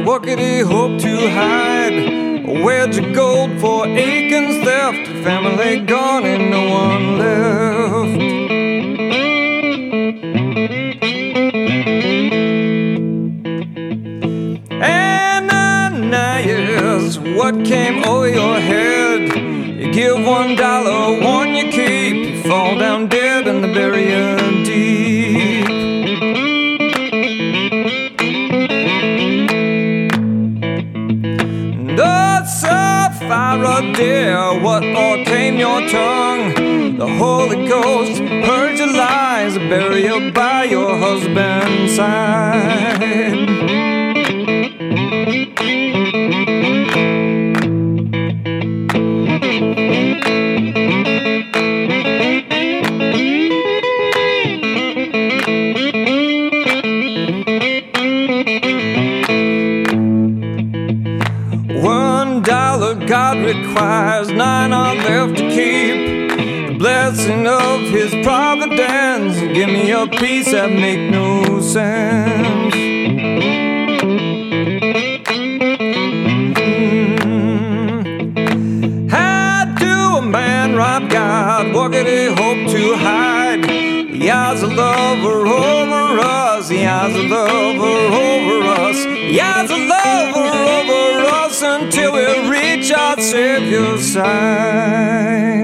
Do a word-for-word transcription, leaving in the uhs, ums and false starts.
what could he hope to hide? A wedge of gold for Achan's theft, a family gone and no one left. Ananias, what came over your head? You give one dollar, one you keep. You fall down dead and they bury you deep. The Sapphira, dear, what o'ercame your tongue? The Holy Ghost heard your lies, bury you by your husband's side. One dollar God requires, nine are left to keep. The blessing of His providence, give me a peace that make no sense. Mm-hmm. How do a man rob God? What could he hope to hide? He has a lover over us. He has a lover over us. He has a lover over us until we reach our Savior's side.